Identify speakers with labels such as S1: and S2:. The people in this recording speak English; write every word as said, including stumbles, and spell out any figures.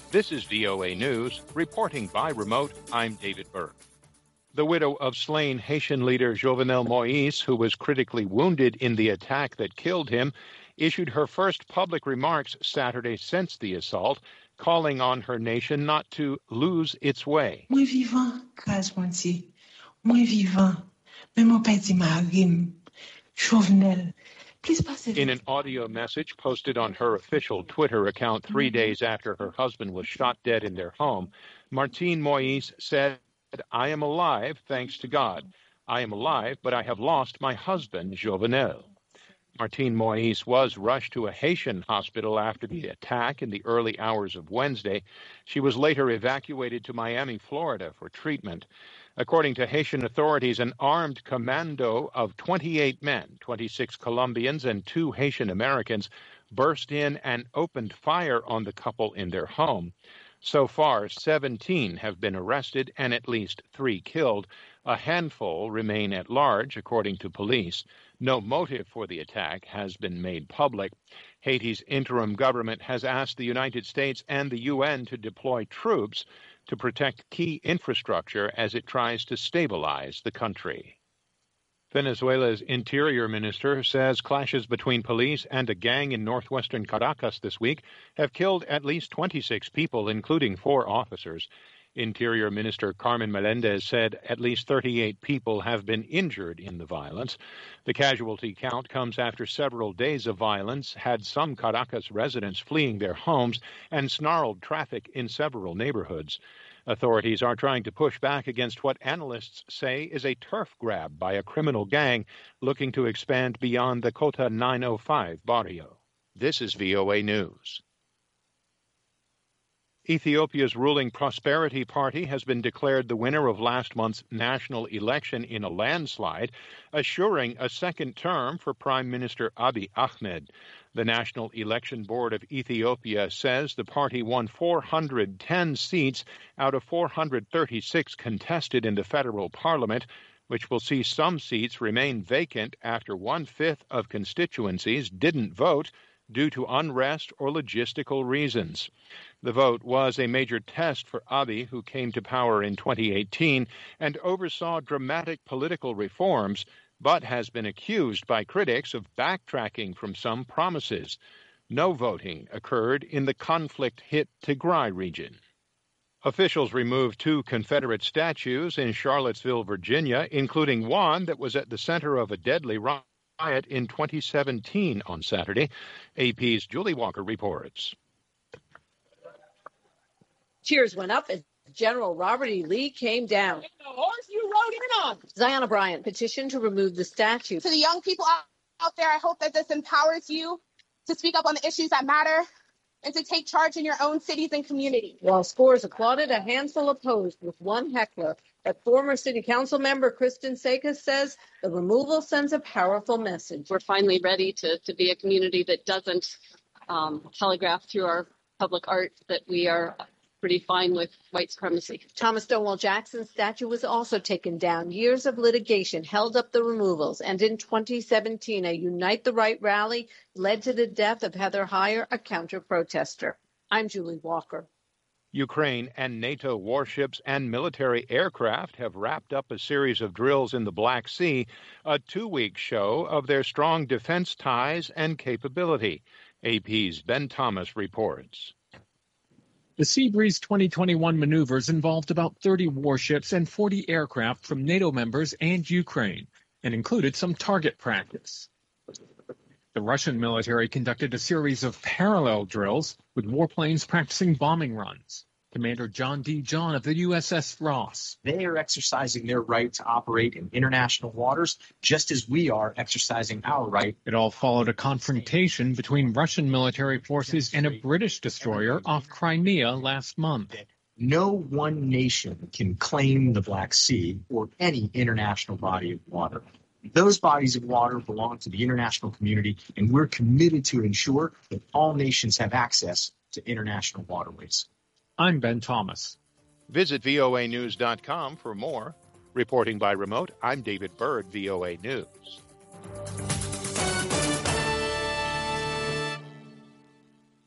S1: This is V O A News. Reporting by remote, I'm David Berg. The widow of slain Haitian leader Jovenel Moïse, who was critically wounded in the attack that killed him, issued her first public remarks Saturday since the assault, calling on her nation not to lose its way.
S2: Moi vivant, grâce mon Dieu. Moi vivant. Mais mon père dit Marim, Jovenel.
S1: In an audio message posted on her official Twitter account three days after her husband was shot dead in their home, Martine Moïse said, "I am alive, thanks to God. I am alive, but I have lost my husband, Jovenel." Martine Moïse was rushed to a Haitian hospital after the attack in the early hours of Wednesday. She was later evacuated to Miami, Florida, for treatment. According to Haitian authorities, an armed commando of twenty-eight men, twenty-six Colombians and two Haitian Americans, burst in and opened fire on the couple in their home. So far, seventeen have been arrested and at least three killed. A handful remain at large, according to police. No motive for the attack has been made public. Haiti's interim government has asked the United States and the U N to deploy troops to protect key infrastructure as it tries to stabilize the country. Venezuela's interior minister says clashes between police and a gang in northwestern Caracas this week have killed at least twenty-six people, including four officers. Interior Minister Carmen Melendez said at least thirty-eight people have been injured in the violence. The casualty count comes after several days of violence had some Caracas residents fleeing their homes and snarled traffic in several neighborhoods. Authorities are trying to push back against what analysts say is a turf grab by a criminal gang looking to expand beyond the Cota nine oh five barrio. This is V O A News. Ethiopia's ruling Prosperity Party has been declared the winner of last month's national election in a landslide, assuring a second term for Prime Minister Abiy Ahmed. The National Election Board of Ethiopia says the party won four hundred ten seats out of four hundred thirty-six contested in the federal parliament, which will see some seats remain vacant after one-fifth of constituencies didn't vote due to unrest or logistical reasons. The vote was a major test for Abiy, who came to power in twenty eighteen and oversaw dramatic political reforms, but has been accused by critics of backtracking from some promises. No voting occurred in the conflict-hit Tigray region. Officials removed two Confederate statues in Charlottesville, Virginia, including one that was at the center of a deadly riot in twenty seventeen on Saturday. A P's Julie Walker reports.
S3: Cheers went up as General Robert E. Lee came down.
S4: The horse you rode in on.
S3: Zion Bryant petitioned to remove the statue.
S5: To the young people out there, I hope that this empowers you to speak up on the issues that matter and to take charge in your own cities and communities.
S3: While scores applauded, a handful opposed, with one heckler. But former city council member Kristen Sakis says the removal sends a powerful message.
S6: We're finally ready to, to be a community that doesn't um, telegraph through our public art that we are pretty fine with white supremacy.
S3: Thomas Stonewall Jackson's statue was also taken down. Years of litigation held up the removals, and in twenty seventeen, a Unite the Right rally led to the death of Heather Heyer, a counter-protester. I'm Julie Walker.
S1: Ukraine and NATO warships and military aircraft have wrapped up a series of drills in the Black Sea, a two-week show of their strong defense ties and capability. A P's Ben Thomas reports.
S7: The Sea Breeze twenty twenty-one maneuvers involved about thirty warships and forty aircraft from NATO members and Ukraine, and included some target practice. The Russian military conducted a series of parallel drills with warplanes practicing bombing runs. Commander John D. John of the U S S Ross.
S8: They are exercising their right to operate in international waters, just as we are exercising our right.
S7: It all followed a confrontation between Russian military forces and a British destroyer off Crimea last month.
S8: No one nation can claim the Black Sea or any international body of water. Those bodies of water belong to the international community, and we're committed to ensure that all nations have access to international waterways.
S7: I'm Ben Thomas.
S1: Visit V O A news dot com for more. Reporting by remote, I'm David Byrd, V O A News.